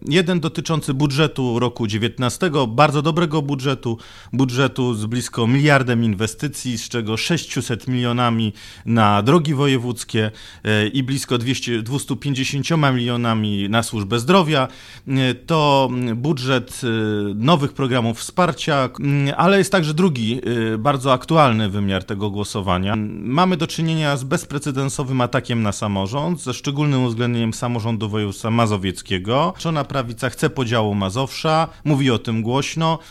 Jeden dotyczący budżetu roku 19, bardzo dobrego budżetu z blisko miliardem inwestycji, z czego 600 milionami na drogi wojewódzkie i blisko 250 milionami na służbę zdrowia. To budżet nowych programów wsparcia, ale jest także drugi, bardzo aktualny wymiar tego głosowania. Mamy do czynienia z bezprecedensowym atakiem na samorząd, ze szczególnym uwzględnieniem samorządu województwa mazowieckiego. Zjednoczona Prawica chce podziału Mazowsza, mówi o tym głośno.